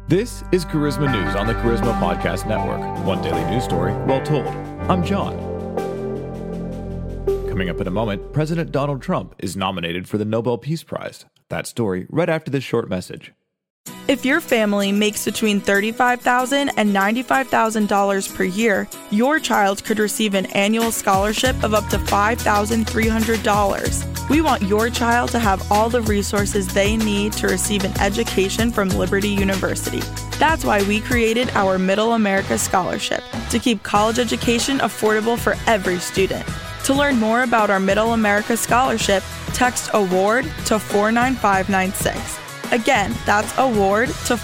This is Charisma News on the Charisma Podcast Network. One daily news story, well told. I'm John. Coming up in a moment, President Donald Trump is nominated for the Nobel Peace Prize. That story right after this short message. If your family makes between $35,000 and $95,000 per year, your child could receive an annual scholarship of up to $5,300. We want your child to have all the resources they need to receive an education from Liberty University. That's why we created our Middle America Scholarship, to keep college education affordable for every student. To learn more about our Middle America Scholarship, text AWARD to 49596. Again, that's AWARD to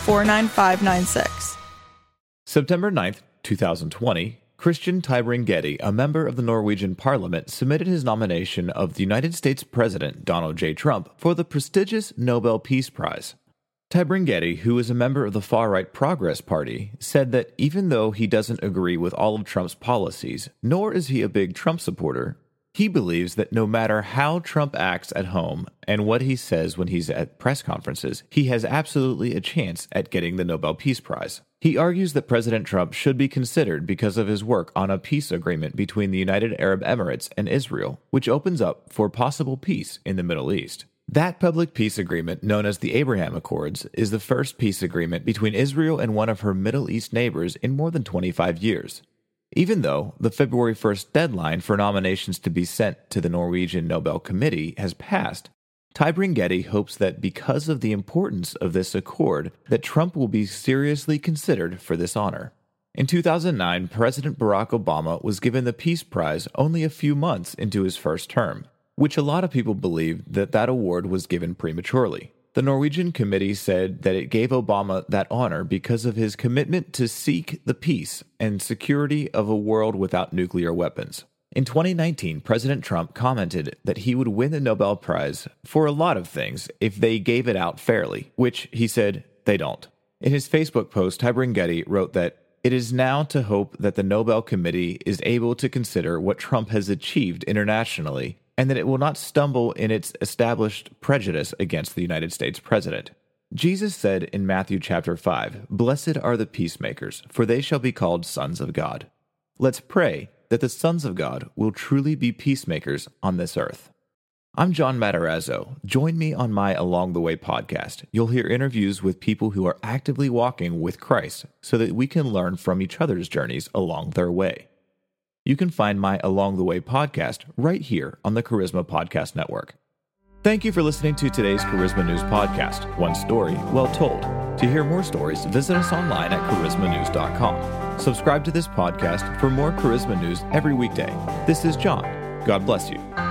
49596. September 9th, 2020, Christian Tybring-Gjedde, a member of the Norwegian Parliament, submitted his nomination of the United States President Donald J. Trump for the prestigious Nobel Peace Prize. Tybring-Gjedde, who is a member of the far-right Progress Party, said that even though he doesn't agree with all of Trump's policies, nor is he a big Trump supporter, he believes that no matter how Trump acts at home and what he says when he's at press conferences, he has absolutely a chance at getting the Nobel Peace Prize. He argues that President Trump should be considered because of his work on a peace agreement between the United Arab Emirates and Israel, which opens up for possible peace in the Middle East. That public peace agreement, known as the Abraham Accords, is the first peace agreement between Israel and one of her Middle East neighbors in more than 25 years. Even though the February 1st deadline for nominations to be sent to the Norwegian Nobel Committee has passed, Tybring-Gjedde hopes that because of the importance of this accord, that Trump will be seriously considered for this honor. In 2009, President Barack Obama was given the Peace Prize only a few months into his first term, which a lot of people believe that award was given prematurely. The Norwegian committee said that it gave Obama that honor because of his commitment to seek the peace and security of a world without nuclear weapons. In 2019, President Trump commented that he would win the Nobel Prize for a lot of things if they gave it out fairly, which he said they don't. In his Facebook post, Tybring-Gjedde wrote that it is now to hope that the Nobel Committee is able to consider what Trump has achieved internationally and that it will not stumble in its established prejudice against the United States president. Jesus said in Matthew chapter 5, "Blessed are the peacemakers, for they shall be called sons of God." Let's pray that the sons of God will truly be peacemakers on this earth. I'm John Matarazzo. Join me on my Along the Way podcast. You'll hear interviews with people who are actively walking with Christ so that we can learn from each other's journeys along their way. You can find my Along the Way podcast right here on the Charisma Podcast Network. Thank you for listening to today's Charisma News podcast. One story, well told. To hear more stories, visit us online at charismanews.com. Subscribe to this podcast for more Charisma News every weekday. This is John. God bless you.